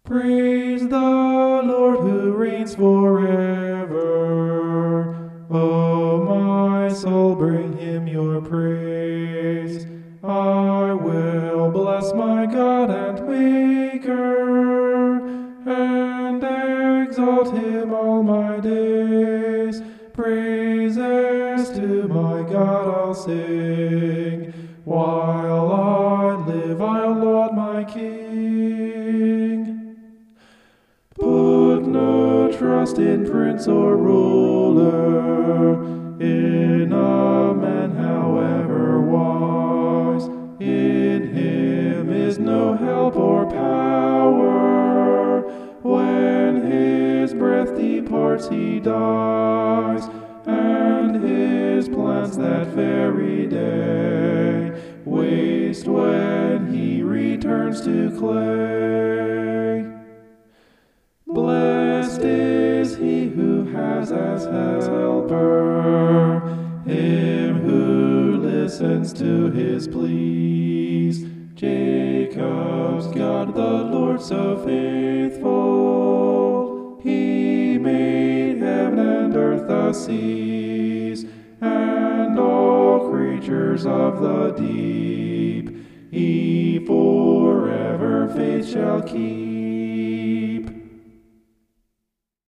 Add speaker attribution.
Speaker 1: Praise the Lord who reigns forever. O my soul, bring him your praise. I will bless my God and Maker, and exalt him all my days. Praises to my God I'll sing. While I live, I'll laud my King. Put no trust in prince or ruler, in a man however wise. In him is no help or power. When his breath departs, he dies, and his plans that very day waste when he returns to clay. Blessed is he who has as helper him who listens to his pleas. Jacob's God, the Lord so faithful, he made heaven and earth, the seas, and all creatures of the deep. He forever faith shall keep.